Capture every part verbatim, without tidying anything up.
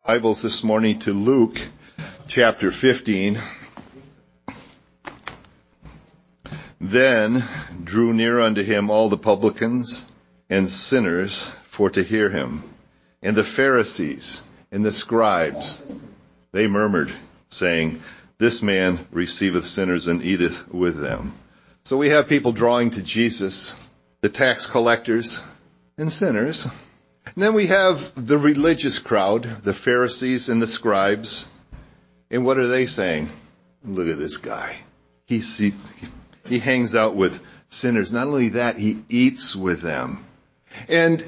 Bibles this morning to Luke chapter fifteen. Then drew near unto him all the publicans and sinners for to hear him. And the Pharisees and the scribes, they murmured, saying, This man receiveth sinners and eateth with them. So we have people drawing to Jesus, the tax collectors and sinners. And then we have the religious crowd, the Pharisees and the scribes. And what are they saying? Look at this guy. He, he, he hangs out with sinners. Not only that, he eats with them. And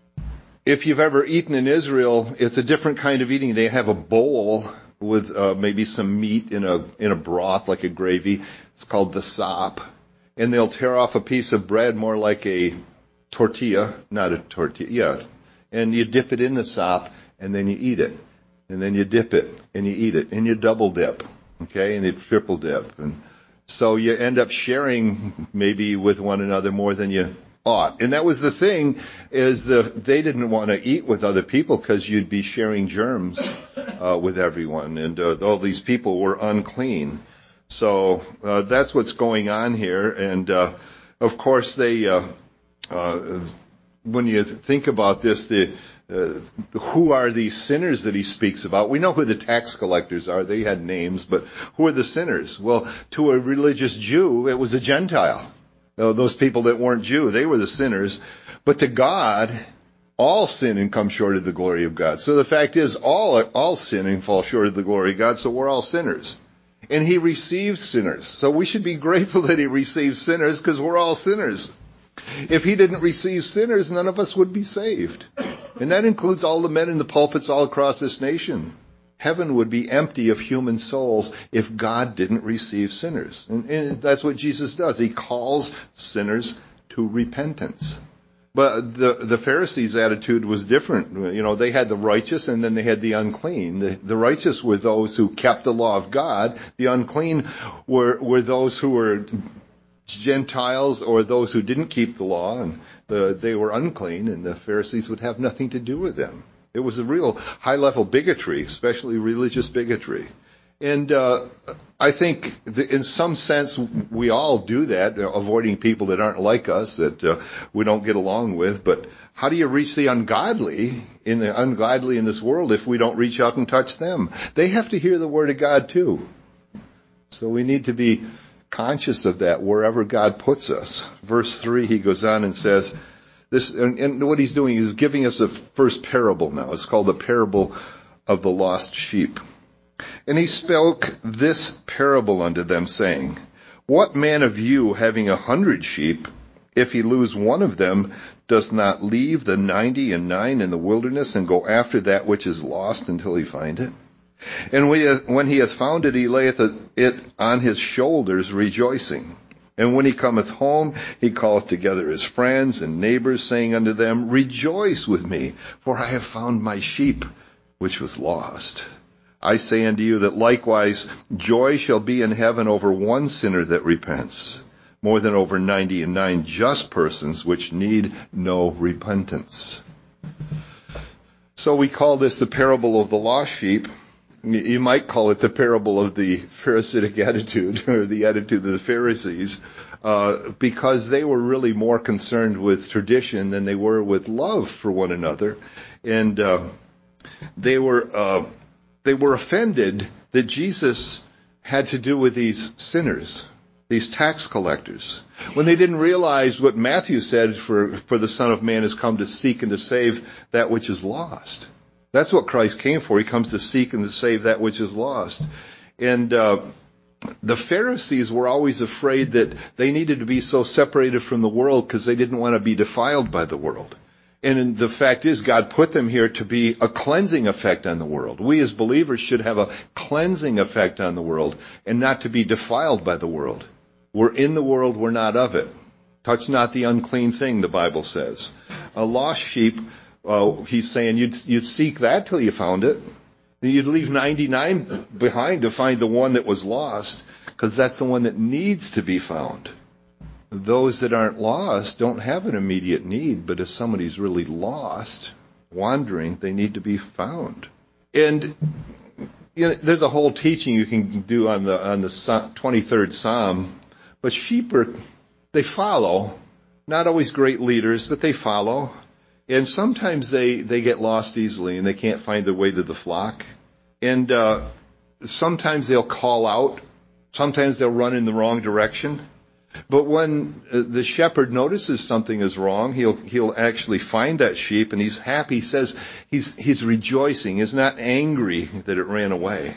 if you've ever eaten in Israel, it's a different kind of eating. They have a bowl with uh, maybe some meat in a in a broth, like a gravy. It's called the sop. And they'll tear off a piece of bread more like a tortilla, not a tortilla, yeah. And you dip it in the sop, and then you eat it. And then you dip it, and you eat it. And you double dip, okay? And you triple dip. And so you end up sharing maybe with one another more than you ought. And that was the thing, is the, they didn't want to eat with other people because you'd be sharing germs uh, with everyone. And uh, all these people were unclean. So uh, that's what's going on here. And, uh, of course, they... Uh, uh, When you think about this, the uh, who are these sinners that he speaks about? We know who the tax collectors are. They had names, but who are the sinners? Well, to a religious Jew, it was a Gentile. Uh, those people that weren't Jew, they were the sinners. But to God, all sin and come short of the glory of God. So the fact is, all all sin and fall short of the glory of God, so we're all sinners. And he receives sinners. So we should be grateful that he receives sinners because we're all sinners. If he didn't receive sinners, none of us would be saved. And that includes all the men in the pulpits all across this nation. Heaven would be empty of human souls if God didn't receive sinners. And, and that's what Jesus does. He calls sinners to repentance. But the, the Pharisees' attitude was different. You know, they had the righteous and then they had the unclean. The, the righteous were those who kept the law of God. The unclean were, were those who were Gentiles or those who didn't keep the law, and the, they were unclean, and the Pharisees would have nothing to do with them. It was a real high-level bigotry, especially religious bigotry. And uh, I think that in some sense we all do that, avoiding people that aren't like us, that uh, we don't get along with. But how do you reach the ungodly in the ungodly in this world if we don't reach out and touch them? They have to hear the word of God too. So we need to be conscious of that wherever God puts us. Verse three, he goes on and says, this, and, and what he's doing is giving us a first parable now. It's called the parable of the lost sheep. And he spoke this parable unto them, saying, What man of you, having a hundred sheep, if he lose one of them, does not leave the ninety and nine in the wilderness and go after that which is lost until he find it? And when he hath found it, he layeth it on his shoulders, rejoicing. And when he cometh home, he calleth together his friends and neighbors, saying unto them, Rejoice with me, for I have found my sheep, which was lost. I say unto you that likewise joy shall be in heaven over one sinner that repents, more than over ninety and nine just persons which need no repentance. So we call this the parable of the lost sheep. You might call it the parable of the Pharisaic attitude, or the attitude of the Pharisees, uh, because they were really more concerned with tradition than they were with love for one another. And uh, they were uh, they were offended that Jesus had to do with these sinners, these tax collectors, when they didn't realize what Matthew said, for, for the Son of Man has come to seek and to save that which is lost. That's what Christ came for. He comes to seek and to save that which is lost. And uh, the Pharisees were always afraid that they needed to be so separated from the world because they didn't want to be defiled by the world. And the fact is, God put them here to be a cleansing effect on the world. We as believers should have a cleansing effect on the world and not to be defiled by the world. We're in the world, we're not of it. Touch not the unclean thing, the Bible says. A lost sheep, Uh, he's saying you'd, you'd seek that till you found it. You'd leave ninety-nine behind to find the one that was lost, because that's the one that needs to be found. Those that aren't lost don't have an immediate need, but if somebody's really lost, wandering, they need to be found. And you know, there's a whole teaching you can do on the on the twenty-third Psalm, but sheep are, they follow, not always great leaders, but they follow. And sometimes they, they get lost easily and they can't find their way to the flock. And uh, sometimes they'll call out. Sometimes they'll run in the wrong direction. But when uh, the shepherd notices something is wrong, he'll he'll actually find that sheep, and he's happy. He says he's he's rejoicing. He's not angry that it ran away.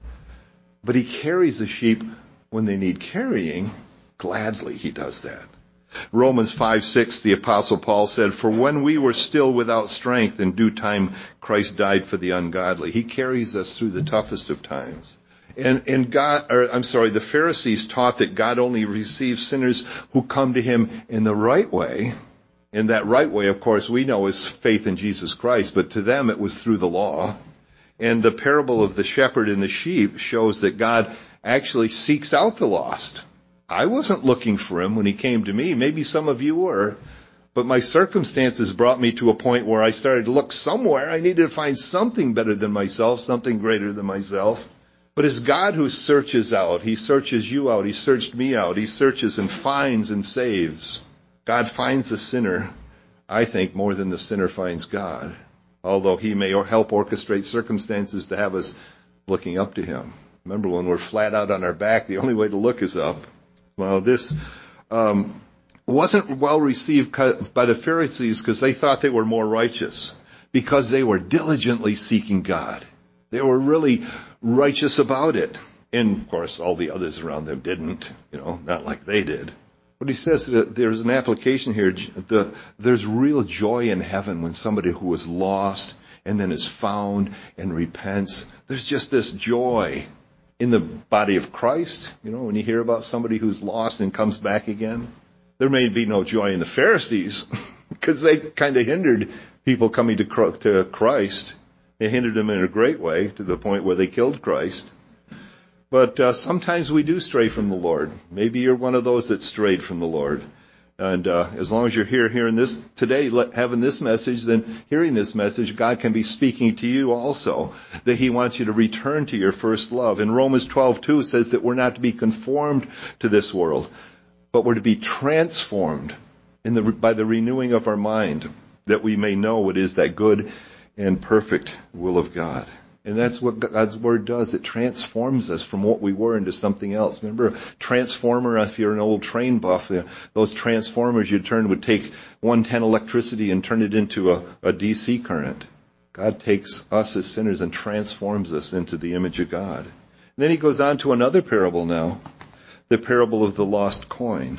But he carries the sheep when they need carrying. Gladly he does that. Romans five six, the Apostle Paul said, "For when we were still without strength, in due time Christ died for the ungodly." He carries us through the toughest of times. And, and God, or I'm sorry, the Pharisees taught that God only receives sinners who come to him in the right way. And that right way, of course, we know is faith in Jesus Christ, but to them it was through the law. And the parable of the shepherd and the sheep shows that God actually seeks out the lost. I wasn't looking for him when he came to me. Maybe some of you were. But my circumstances brought me to a point where I started to look somewhere. I needed to find something better than myself, something greater than myself. But it's God who searches out. He searches you out. He searched me out. He searches and finds and saves. God finds the sinner, I think, more than the sinner finds God. Although he may help orchestrate circumstances to have us looking up to him. Remember, when we're flat out on our back, the only way to look is up. Well, this um, wasn't well received by the Pharisees because they thought they were more righteous, because they were diligently seeking God. They were really righteous about it. And, of course, all the others around them didn't, you know, not like they did. But he says that there's an application here. The, there's real joy in heaven when somebody who was lost and then is found and repents. There's just this joy in the body of Christ. You know, when you hear about somebody who's lost and comes back again, there may be no joy in the Pharisees because they kind of hindered people coming to to Christ. They hindered them in a great way to the point where they killed Christ. But uh, sometimes we do stray from the Lord. Maybe you're one of those that strayed from the Lord. And uh, as long as you're here hearing this today, having this message, then hearing this message, God can be speaking to you also, that he wants you to return to your first love. In Romans twelve two says that we're not to be conformed to this world, but we're to be transformed in the, by the renewing of our mind, that we may know what is that good and perfect will of God. And that's what God's Word does. It transforms us from what we were into something else. Remember, transformer, if you're an old train buff, those transformers you turn would take one ten electricity and turn it into a, a D C current. God takes us as sinners and transforms us into the image of God. And then he goes on to another parable now, the parable of the lost coin.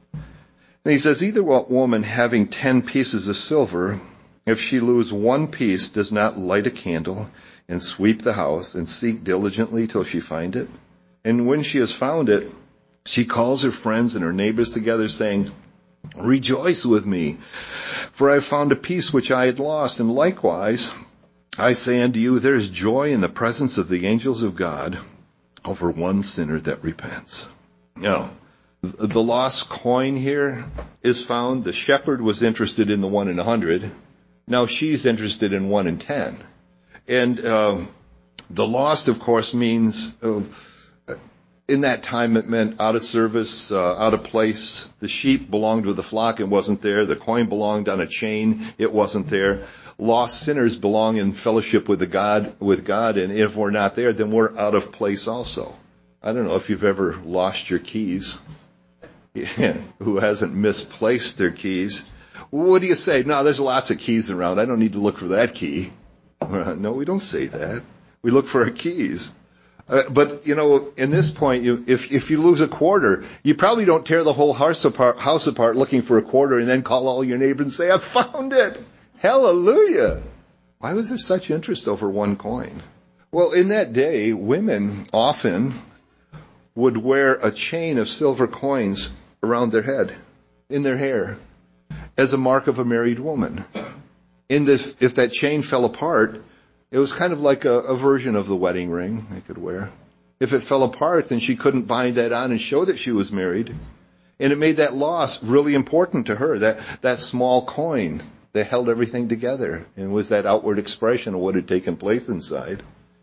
And he says, either what woman having ten pieces of silver, if she lose one piece, does not light a candle and sweep the house and seek diligently till she find it? And when she has found it, she calls her friends and her neighbors together, saying, rejoice with me, for I have found a piece which I had lost. And likewise, I say unto you, there is joy in the presence of the angels of God over one sinner that repents. Now, the lost coin here is found. The shepherd was interested in the one in a hundred. Now she's interested in one in ten. And um, the lost, of course, means, uh, in that time it meant out of service, uh, out of place. The sheep belonged to the flock, it wasn't there. The coin belonged on a chain, it wasn't there. Lost sinners belong in fellowship with the God, with God, and if we're not there, then we're out of place also. I don't know if you've ever lost your keys. Yeah, who hasn't misplaced their keys? What do you say? No, there's lots of keys around. I don't need to look for that key. No, we don't say that. We look for our keys. Uh, but, you know, in this point, you, if if you lose a quarter, you probably don't tear the whole house apart, house apart looking for a quarter and then call all your neighbors and say, I found it. Hallelujah. Why was there such interest over one coin? Well, in that day, women often would wear a chain of silver coins around their head, in their hair, as a mark of a married woman. In this, if that chain fell apart, it was kind of like a, a version of the wedding ring they could wear. If it fell apart, then she couldn't bind that on and show that she was married. And it made that loss really important to her, that, that small coin that held everything together and was that outward expression of what had taken place inside.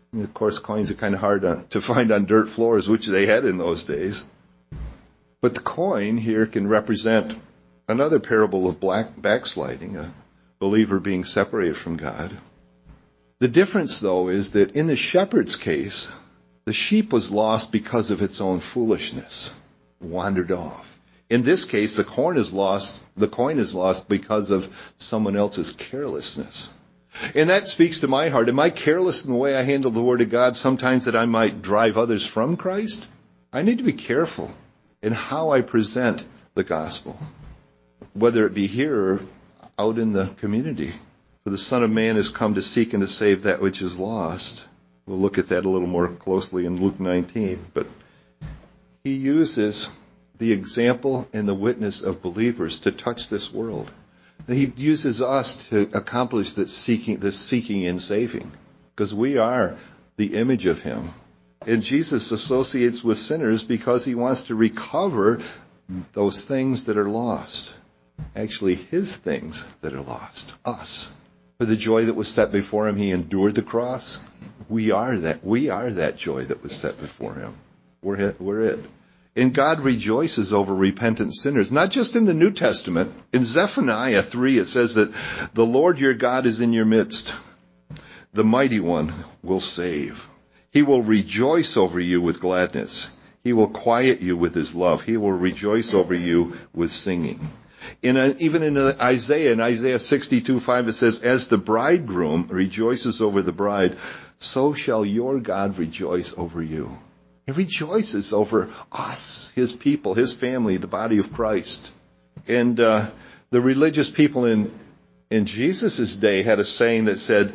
And of course, coins are kind of hard to, to find on dirt floors, which they had in those days. But the coin here can represent another parable of black backsliding, a believer being separated from God. The difference, though, is that in the shepherd's case, the sheep was lost because of its own foolishness, wandered off. In this case, the coin is lost, the coin is lost because of someone else's carelessness. And that speaks to my heart. Am I careless in the way I handle the Word of God sometimes that I might drive others from Christ? I need to be careful in how I present the gospel, whether it be here or out in the community. For the Son of Man has come to seek and to save that which is lost. We'll look at that a little more closely in Luke nineteen. But he uses the example and the witness of believers to touch this world. He uses us to accomplish this seeking, this seeking and saving, because we are the image of him. And Jesus associates with sinners because he wants to recover those things that are lost. Actually, his things that are lost. Us. For the joy that was set before him, he endured the cross. We are that. We are that joy that was set before him. We're it. We're it. And God rejoices over repentant sinners, not just in the New Testament. In Zephaniah three, it says that the Lord your God is in your midst. The mighty one will save. He will rejoice over you with gladness. He will quiet you with his love. He will rejoice over you with singing. In a, even in Isaiah, in Isaiah sixty-two five, it says, as the bridegroom rejoices over the bride, so shall your God rejoice over you. He rejoices over us, his people, his family, the body of Christ. And uh, the religious people in, in Jesus' day had a saying that said,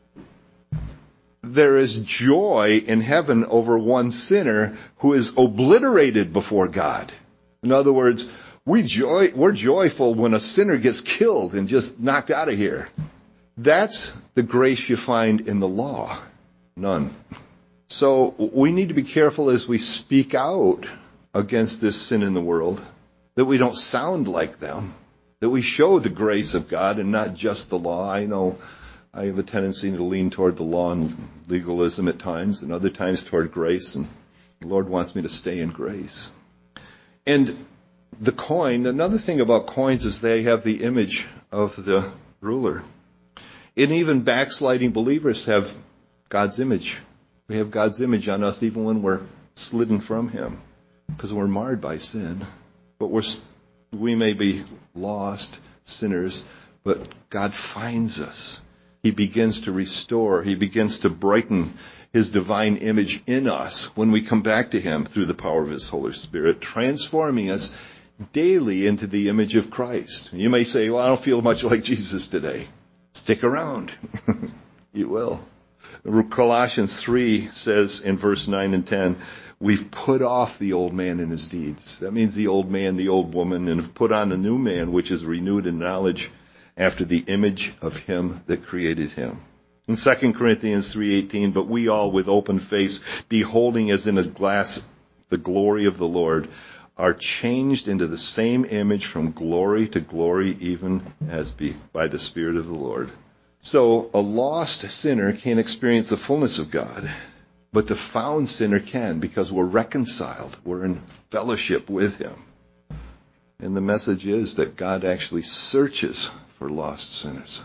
there is joy in heaven over one sinner who is obliterated before God. In other words, we joy, we're joyful when a sinner gets killed and just knocked out of here. That's the grace you find in the law. None. So we need to be careful as we speak out against this sin in the world, that we don't sound like them, that we show the grace of God and not just the law. I know I have a tendency to lean toward the law and legalism at times, and other times toward grace, and the Lord wants me to stay in grace. And the coin, another thing about coins is they have the image of the ruler. And even backsliding believers have God's image. We have God's image on us even when we're slidden from him, because we're marred by sin. But we're, we may be lost sinners, but God finds us. He begins to restore. He begins to brighten his divine image in us when we come back to him through the power of his Holy Spirit, transforming us daily into the image of Christ. You may say, well, I don't feel much like Jesus today. Stick around. You will. Colossians three says in verse nine and ten, we've put off the old man and his deeds. That means the old man, the old woman, and have put on the new man, which is renewed in knowledge after the image of him that created him. In Second Corinthians three eighteen, but we all with open face, beholding as in a glass the glory of the Lord, are changed into the same image from glory to glory, even as be by the Spirit of the Lord. So a lost sinner can't experience the fullness of God, but the found sinner can, because we're reconciled. We're in fellowship with him. And the message is that God actually searches for lost sinners.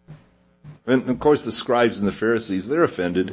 And of course the scribes and the Pharisees, they're offended.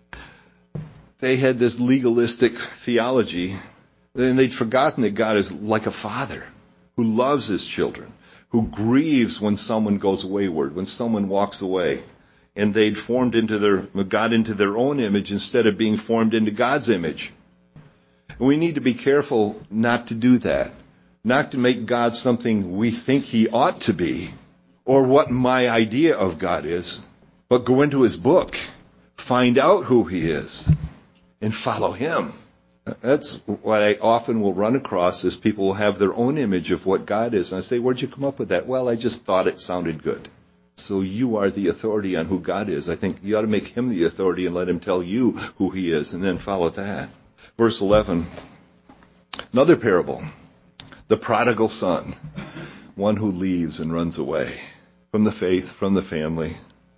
They had this legalistic theology, and they'd forgotten that God is like a father who loves his children, who grieves when someone goes wayward, when someone walks away. And they'd formed into their, got into their own image instead of being formed into God's image. And we need to be careful not to do that. Not to make God something we think he ought to be, or what my idea of God is, but go into his book, find out who he is, and follow him. That's what I often will run across, is people will have their own image of what God is. And I say, where'd you come up with that? Well, I just thought it sounded good. So you are the authority on who God is. I think you ought to make him the authority and let him tell you who he is, and then follow that. Verse eleven, another parable. The prodigal son, one who leaves and runs away from the faith, from the family.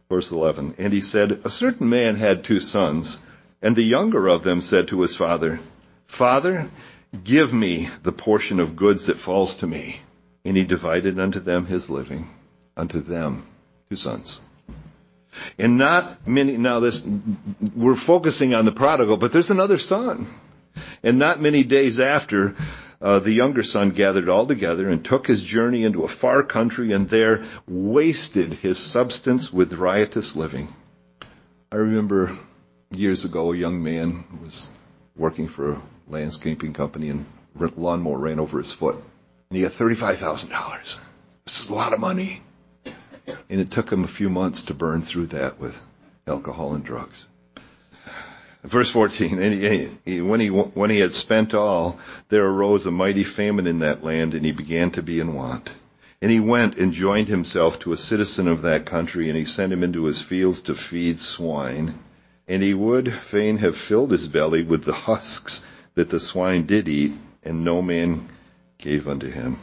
Verse eleven, and he said, a certain man had two sons, and the younger of them said to his father, Father, give me the portion of goods that falls to me. And he divided unto them his living, unto them, two sons. And not many, now this, we're focusing on the prodigal, but there's another son. And not many days after, uh, the younger son gathered all together and took his journey into a far country, and there wasted his substance with riotous living. I remember years ago, a young man was working for a landscaping company, and a lawnmower ran over his foot. And he got thirty-five thousand dollars. This is a lot of money. And it took him a few months to burn through that with alcohol and drugs. Verse fourteen, and he, he, when he when he had spent all, there arose a mighty famine in that land, and he began to be in want. And he went and joined himself to a citizen of that country, and he sent him into his fields to feed swine. And he would fain have filled his belly with the husks that the swine did eat, and no man gave unto him.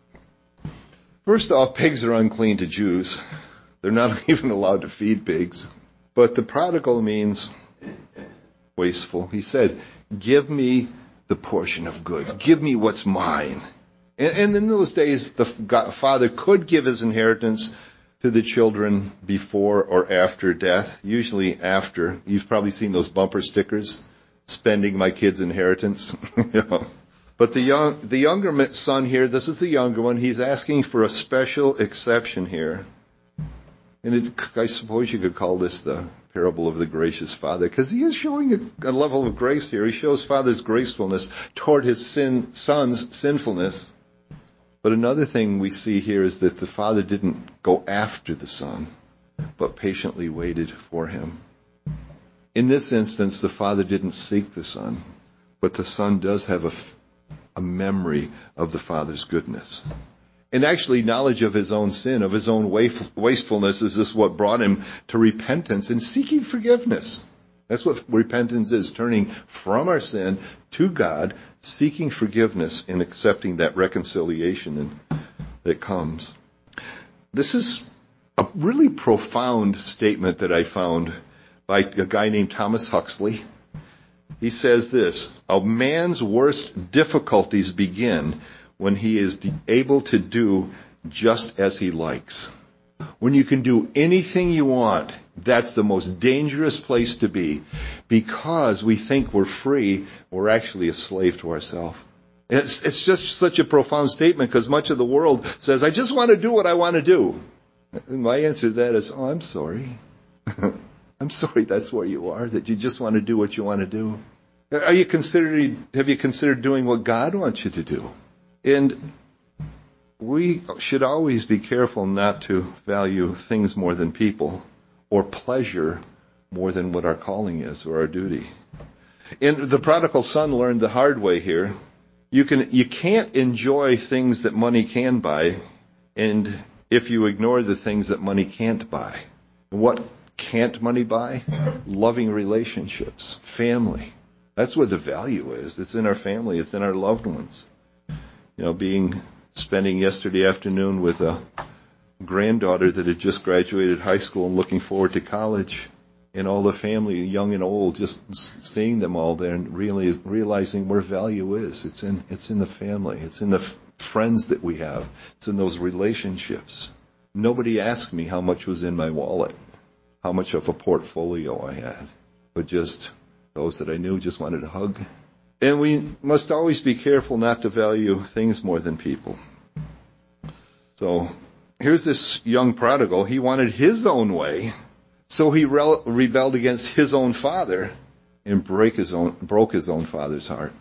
First off, pigs are unclean to Jews. They're not even allowed to feed pigs. But the prodigal means wasteful. He said, give me the portion of goods. Give me what's mine. And, and in those days, the father could give his inheritance to the children before or after death, usually after. You've probably seen those bumper stickers, spending my kid's inheritance. You know. But the young, the younger son here, this is the younger one, he's asking for a special exception here. And it, I suppose you could call this the parable of the gracious father, because he is showing a, a level of grace here. He shows father's gracefulness toward his sin, son's sinfulness. But another thing we see here is that the father didn't go after the son, but patiently waited for him. In this instance, the father didn't seek the son, but the son does have a, a memory of the father's goodness. And actually, knowledge of his own sin, of his own wastefulness, is this what brought him to repentance and seeking forgiveness. That's what repentance is, turning from our sin to God, seeking forgiveness and accepting that reconciliation that comes. This is a really profound statement that I found by a guy named Thomas Huxley. He says this, a man's worst difficulties begin when he is able to do just as he likes. When you can do anything you want, that's the most dangerous place to be, because we think we're free, we're actually a slave to ourselves. It's, it's just such a profound statement, because much of the world says, I just want to do what I want to do. And my answer to that is, oh, I'm sorry. I'm sorry that's where you are, that you just want to do what you want to do. Are you considering, have you considered doing what God wants you to do? And we should always be careful not to value things more than people, or pleasure more than what our calling is or our duty. And the prodigal son learned the hard way here. You can, you can't enjoy things that money can buy, and if you ignore the things that money can't buy. What can't money buy? Loving relationships, family. That's where the value is. It's in our family. It's in our loved ones. You know, being, spending yesterday afternoon with a granddaughter that had just graduated high school and looking forward to college, and all the family, young and old, just seeing them all there and really realizing where value is. It's in, it's in the family. It's in the f- friends that we have. It's in those relationships. Nobody asked me how much was in my wallet, how much of a portfolio I had, but just those that I knew just wanted a hug. And we must always be careful not to value things more than people. So here's this young prodigal. He wanted his own way, so he re- rebelled against his own father and break his own, broke his own father's heart.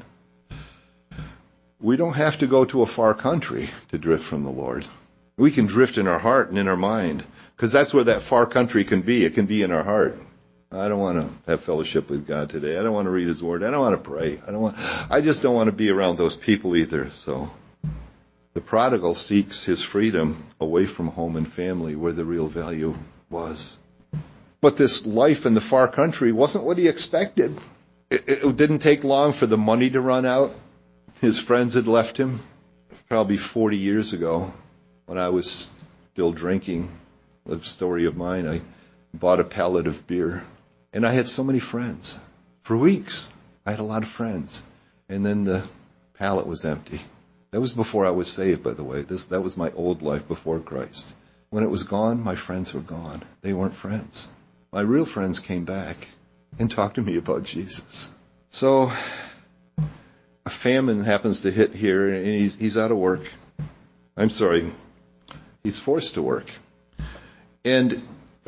We don't have to go to a far country to drift from the Lord. We can drift in our heart and in our mind, because that's where that far country can be. It can be in our heart. I don't want to have fellowship with God today. I don't want to read His Word. I don't want to pray. I don't want. I just don't want to be around those people either. So the prodigal seeks his freedom away from home and family, where the real value was. But this life in the far country wasn't what he expected. It, it didn't take long for the money to run out. His friends had left him probably forty years ago when I was still drinking. A story of mine. I bought a pallet of beer. And I had so many friends. For weeks, I had a lot of friends. And then the pallet was empty. That was before I was saved, by the way. This, that was my old life before Christ. When it was gone, my friends were gone. They weren't friends. My real friends came back and talked to me about Jesus. So a famine happens to hit here, and he's, he's out of work. I'm sorry. He's forced to work. And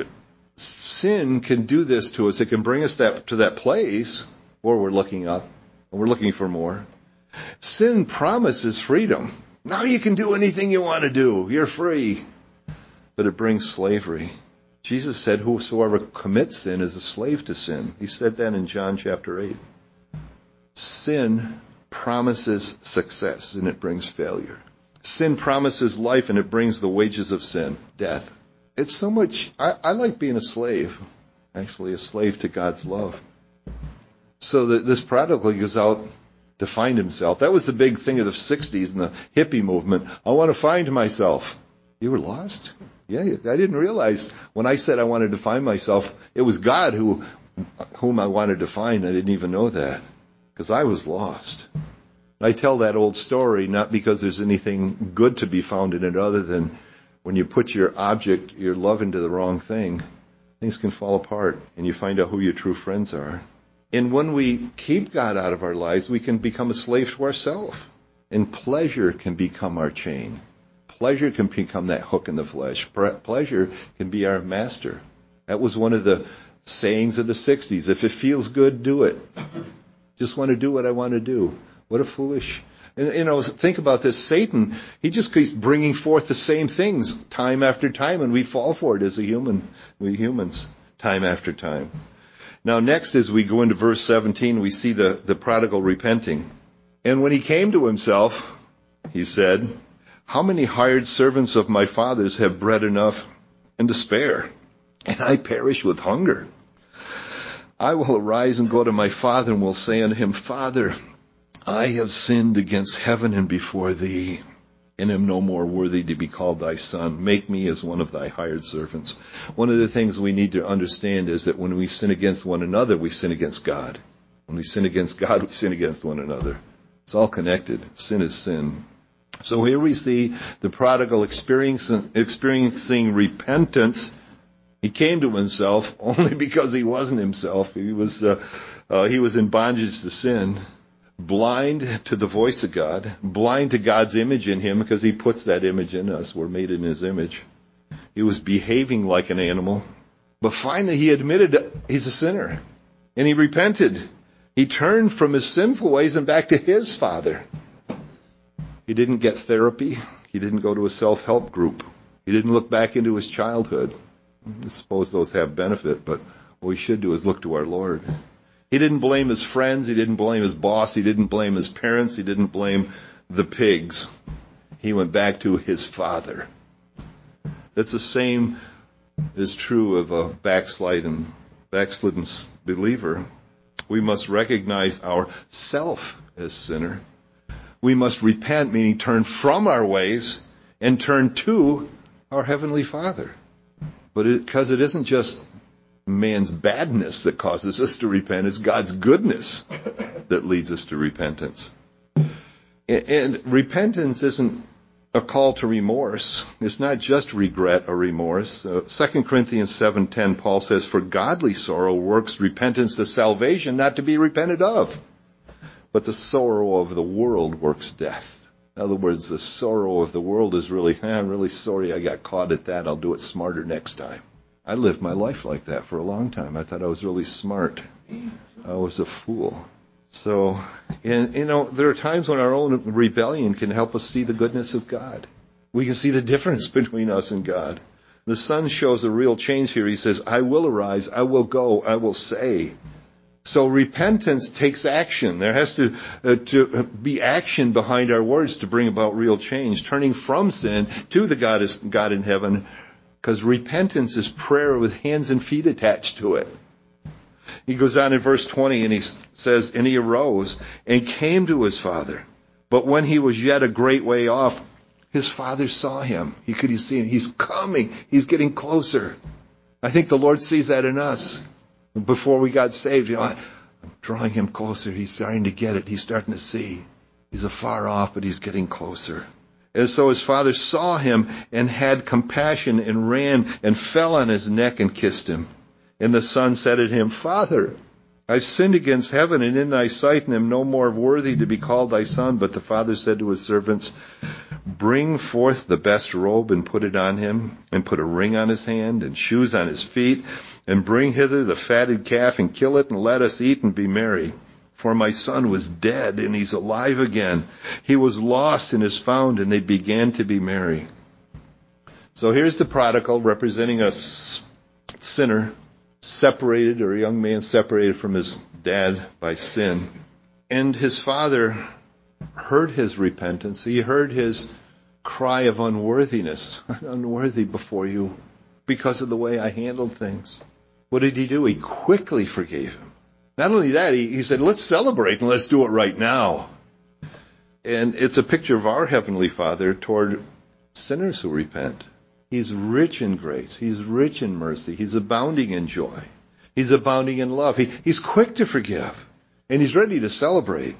sin can do this to us. It can bring us that, to that place where we're looking up and we're looking for more. Sin promises freedom. Now you can do anything you want to do. You're free. But it brings slavery. Jesus said, whosoever commits sin is a slave to sin. He said that in John chapter eight. Sin promises success, and it brings failure. Sin promises life, and it brings the wages of sin, death. It's so much, I, I like being a slave, actually a slave to God's love. So that this prodigal goes out to find himself. That was the big thing of the sixties and the hippie movement. I want to find myself. You were lost? Yeah, I didn't realize when I said I wanted to find myself, it was God who, whom I wanted to find. I didn't even know that because I was lost. I tell that old story not because there's anything good to be found in it other than when you put your object, your love into the wrong thing, things can fall apart and you find out who your true friends are. And when we keep God out of our lives, we can become a slave to ourselves. And pleasure can become our chain. Pleasure can become that hook in the flesh. Pleasure can be our master. That was one of the sayings of the sixties. If it feels good, do it. Just want to do what I want to do. What a foolish... And, you know, think about this. Satan, he just keeps bringing forth the same things time after time, and we fall for it as a human, we humans, time after time. Now, next, as we go into verse seventeen, we see the, the prodigal repenting. And when he came to himself, he said, how many hired servants of my father's have bread enough and to spare, and I perish with hunger? I will arise and go to my father and will say unto him, Father, I have sinned against heaven and before thee, and am no more worthy to be called thy son. Make me as one of thy hired servants. One of the things we need to understand is that when we sin against one another, we sin against God. When we sin against God, we sin against one another. It's all connected. Sin is sin. So here we see the prodigal experiencing, experiencing repentance. He came to himself only because he wasn't himself. He was, uh, uh, he was in bondage to sin. Blind to the voice of God, blind to God's image in him because he puts that image in us. We're made in his image. He was behaving like an animal. But finally he admitted he's a sinner. And he repented. He turned from his sinful ways and back to his Father. He didn't get therapy. He didn't go to a self-help group. He didn't look back into his childhood. I suppose those have benefit, but what we should do is look to our Lord. He didn't blame his friends. He didn't blame his boss. He didn't blame his parents. He didn't blame the pigs. He went back to his Father. That's the same is true of a backslidden, backslidden believer. We must recognize our self as sinner. We must repent, meaning turn from our ways and turn to our Heavenly Father. But because it, it isn't just man's badness that causes us to repent, it's God's goodness that leads us to repentance. And, and repentance isn't a call to remorse. It's not just regret or remorse. Uh, Second Corinthians seven ten, Paul says, for godly sorrow works repentance to salvation, not to be repented of. But the sorrow of the world works death. In other words, the sorrow of the world is really, eh, I'm really sorry I got caught at that. I'll do it smarter next time. I lived my life like that for a long time. I thought I was really smart. I was a fool. So, and, you know, there are times when our own rebellion can help us see the goodness of God. We can see the difference between us and God. The Son shows a real change here. He says, I will arise, I will go, I will say. So repentance takes action. There has to, uh, to be action behind our words to bring about real change. Turning from sin to the God, is, God in heaven. Because repentance is prayer with hands and feet attached to it. He goes on in verse twenty and he says, and he arose and came to his father. But when he was yet a great way off, his father saw him. He could see him. He's coming. He's getting closer. I think the Lord sees that in us. Before we got saved, you know, I'm drawing him closer. He's starting to get it. He's starting to see. He's afar off, but he's getting closer. And so his father saw him and had compassion and ran and fell on his neck and kissed him. And the son said to him, Father, I've sinned against heaven and in thy sight, and am no more worthy to be called thy son. But the father said to his servants, bring forth the best robe and put it on him, and put a ring on his hand and shoes on his feet, and bring hither the fatted calf and kill it, and let us eat and be merry. For my son was dead and he's alive again. He was lost and is found, and they began to be merry. So here's the prodigal representing a sinner, separated, or a young man separated from his dad by sin. And his father heard his repentance. He heard his cry of unworthiness. I'm unworthy before you because of the way I handled things. What did he do? He quickly forgave him. Not only that, he, he said, let's celebrate and let's do it right now. And it's a picture of our Heavenly Father toward sinners who repent. He's rich in grace. He's rich in mercy. He's abounding in joy. He's abounding in love. He, he's quick to forgive. And he's ready to celebrate.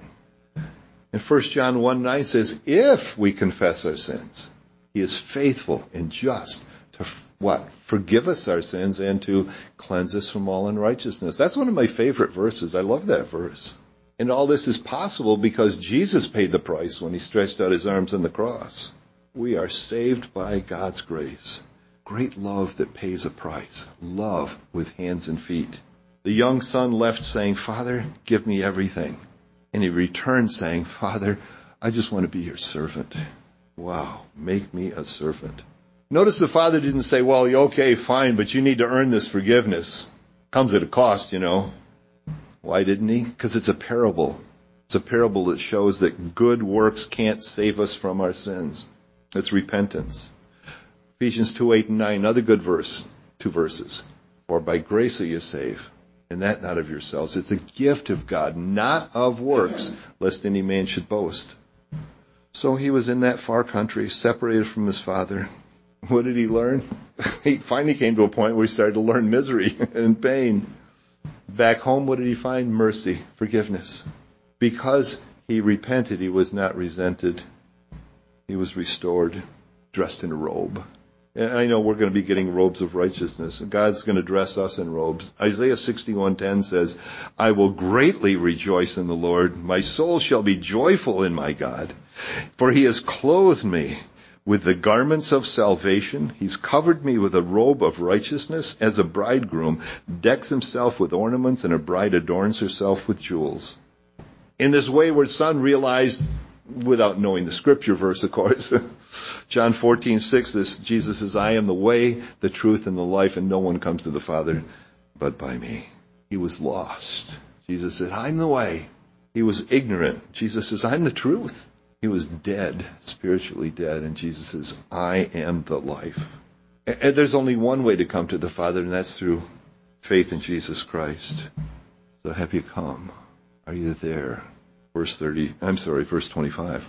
And First John one nine says, if we confess our sins, he is faithful and just to what? Forgive us our sins and to cleanse us from all unrighteousness. That's one of my favorite verses. I love that verse. And all this is possible because Jesus paid the price when he stretched out his arms on the cross. We are saved by God's grace. Great love that pays a price. Love with hands and feet. The young son left saying, Father, give me everything. And he returned saying, Father, I just want to be your servant. Wow, make me a servant. Notice the father didn't say, well, okay, fine, but you need to earn this forgiveness. Comes at a cost, you know. Why didn't he? Because it's a parable. It's a parable that shows that good works can't save us from our sins. It's repentance. Ephesians two, eight, and nine, another good verse, two verses. For by grace are you saved, and that not of yourselves. It's a gift of God, not of works, lest any man should boast. So he was in that far country, separated from his father. What did he learn? He finally came to a point where he started to learn misery and pain. Back home, what did he find? Mercy, forgiveness. Because he repented, he was not resented. He was restored, dressed in a robe. And I know we're going to be getting robes of righteousness. God's going to dress us in robes. Isaiah sixty-one ten says, I will greatly rejoice in the Lord. My soul shall be joyful in my God. For he has clothed me with the garments of salvation. He's covered me with a robe of righteousness, as a bridegroom decks himself with ornaments and a bride adorns herself with jewels. In this wayward son realized, without knowing the scripture verse, of course, John fourteen six, this, Jesus says, I am the way, the truth, and the life, and no one comes to the Father but by me. He was lost. Jesus said, I'm the way. He was ignorant. Jesus says, I'm the truth. He was dead, spiritually dead, and Jesus says, I am the life. And there's only one way to come to the Father, and that's through faith in Jesus Christ. So have you come? Are you there? Verse thirty, I'm sorry, verse twenty-five.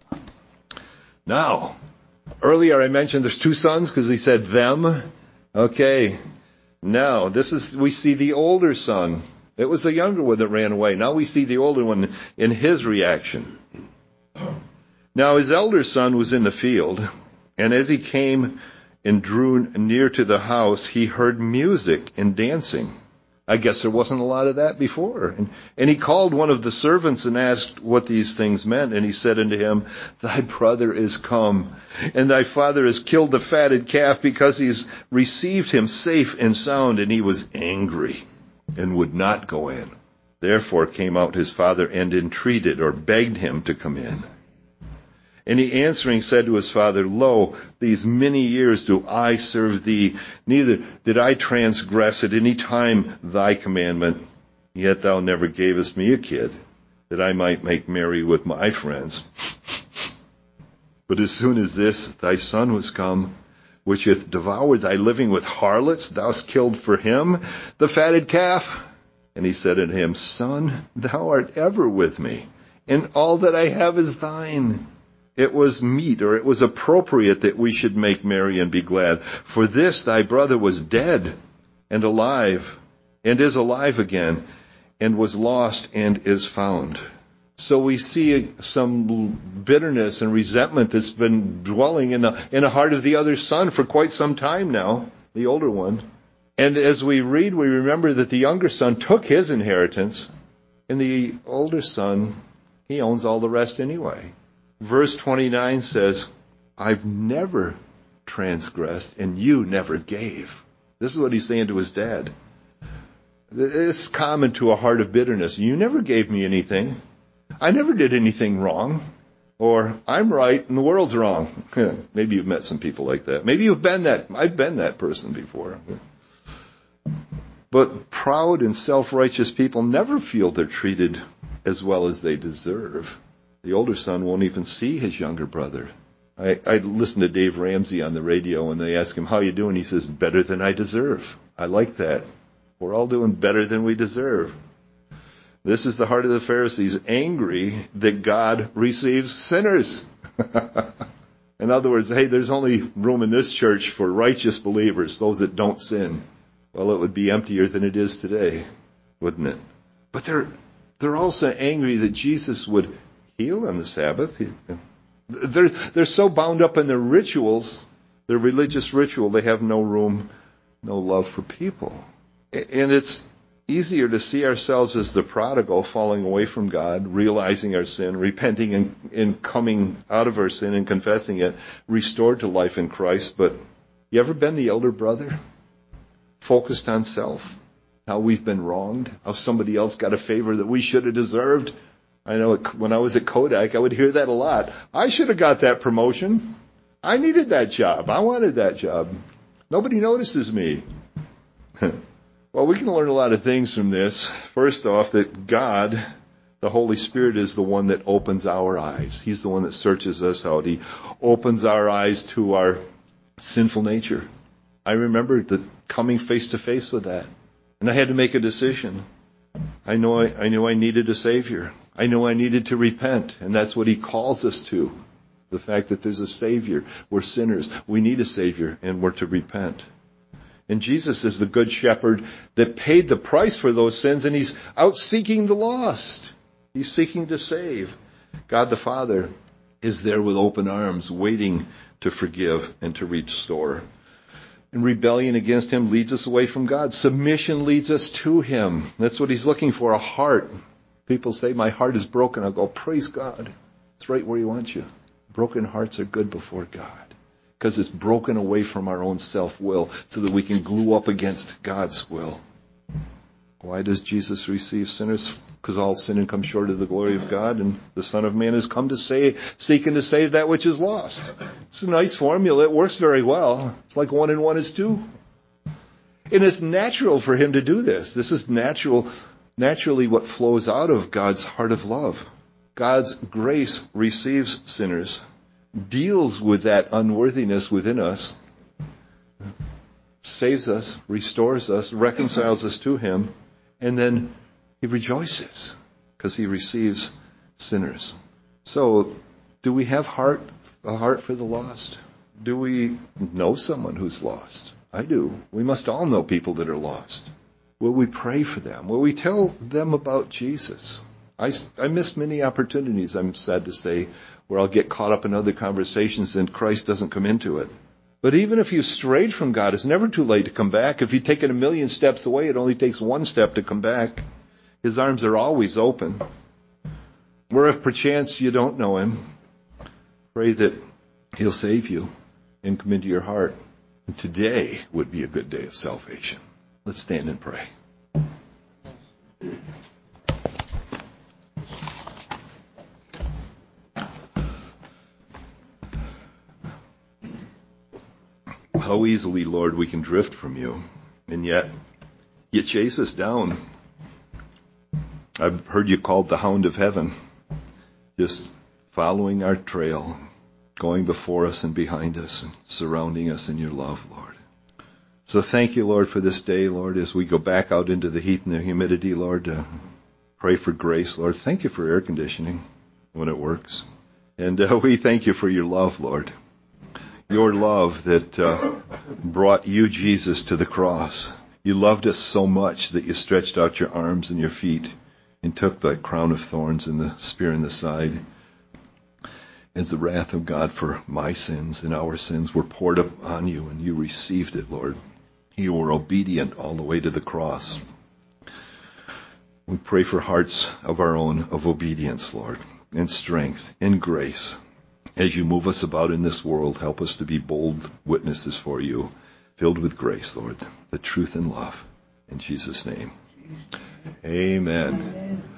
Now, earlier I mentioned there's two sons because he said them. Okay. Now, this is, we see the older son. It was the younger one that ran away. Now we see the older one in his reaction. Now his elder son was in the field, and as he came and drew near to the house, he heard music and dancing. I guess there wasn't a lot of that before. And, and he called one of the servants and asked what these things meant. And he said unto him, thy brother is come, and thy father has killed the fatted calf, because he's received him safe and sound. And he was angry and would not go in. Therefore came out his father and entreated, or begged him to come in. And he answering said to his father, Lo, these many years do I serve thee, neither did I transgress at any time thy commandment. Yet thou never gavest me a kid, that I might make merry with my friends. But as soon as this thy son was come, which hath devoured thy living with harlots, thou hast killed for him the fatted calf. And he said unto him, Son, thou art ever with me, and all that I have is thine. It was meet, or it was appropriate, that we should make merry and be glad. For this thy brother was dead, and alive, and is alive again, and was lost and is found. So we see some bitterness and resentment that's been dwelling in the in the heart of the other son for quite some time now, the older one. And as we read, we remember that the younger son took his inheritance, and the older son, he owns all the rest anyway. Verse twenty-nine says, I've never transgressed, and you never gave. This is what he's saying to his dad. It's common to a heart of bitterness. You never gave me anything. I never did anything wrong. Or, I'm right and the world's wrong. Maybe you've met some people like that. Maybe you've been that. I've been that person before. But proud and self-righteous people never feel they're treated as well as they deserve. The older son won't even see his younger brother. I, I listened to Dave Ramsey on the radio, and they ask him, how you doing? He says, better than I deserve. I like that. We're all doing better than we deserve. This is the heart of the Pharisees, angry that God receives sinners. In other words, hey, there's only room in this church for righteous believers, those that don't sin. Well, it would be emptier than it is today, wouldn't it? But they're they're also angry that Jesus would heal on the Sabbath. They're they're so bound up in their rituals, their religious ritual, they have no room, no love for people. And it's easier to see ourselves as the prodigal falling away from God, realizing our sin, repenting and, and coming out of our sin and confessing it, restored to life in Christ. But you ever been the elder brother? Focused on self? How we've been wronged? How somebody else got a favor that we should have deserved? I know when I was at Kodak, I would hear that a lot. I should have got that promotion. I needed that job. I wanted that job. Nobody notices me. Well, we can learn a lot of things from this. First off, that God, the Holy Spirit, is the one that opens our eyes. He's the one that searches us out. He opens our eyes to our sinful nature. I remember the coming face to face with that. And I had to make a decision. I know I, I knew I needed a Savior. I knew I needed to repent. And that's what He calls us to. The fact that there's a Savior. We're sinners. We need a Savior, and we're to repent. And Jesus is the good shepherd that paid the price for those sins, and He's out seeking the lost. He's seeking to save. God the Father is there with open arms, waiting to forgive and to restore. And rebellion against Him leads us away from God. Submission leads us to Him. That's what He's looking for, a heart. People say, my heart is broken. I'll go, praise God. It's right where He wants you. Broken hearts are good before God. Because it's broken away from our own self-will so that we can glue up against God's will. Why does Jesus receive sinners? Because all sin and come short of the glory of God, and the Son of Man has come to save, seek and to save that which is lost. It's a nice formula. It works very well. It's like one and one is two. And it's natural for Him to do this. This is natural, naturally what flows out of God's heart of love. God's grace receives sinners, deals with that unworthiness within us, saves us, restores us, reconciles us to Him, and then He rejoices because He receives sinners. So, do we have heart, a heart for the lost? Do we know someone who's lost? I do. We must all know people that are lost. Will we pray for them? Will we tell them about Jesus? I, I miss many opportunities, I'm sad to say, where I'll get caught up in other conversations and Christ doesn't come into it. But even if you've strayed from God, it's never too late to come back. If you've taken a million steps away, it only takes one step to come back. His arms are always open. Where if perchance you don't know Him, pray that He'll save you and come into your heart. And today would be a good day of salvation. Let's stand and pray. How easily, Lord, we can drift from You, and yet You chase us down. I've heard You called the hound of heaven, just following our trail, going before us and behind us, and surrounding us in Your love, Lord. So thank You, Lord, for this day, Lord, as we go back out into the heat and the humidity, Lord, to pray for grace, Lord. Thank You for air conditioning when it works. And uh, we thank You for Your love, Lord. Your love that uh, brought You, Jesus, to the cross. You loved us so much that you stretched out your arms and your feet and took the crown of thorns and the spear in the side as the wrath of God for my sins and our sins were poured upon you, and you received it, Lord. You were obedient all the way to the cross. We pray for hearts of our own of obedience, Lord, and strength and grace. As you move us about in this world, help us to be bold witnesses for you, filled with grace, Lord, the truth and love. In Jesus' name, amen. Amen.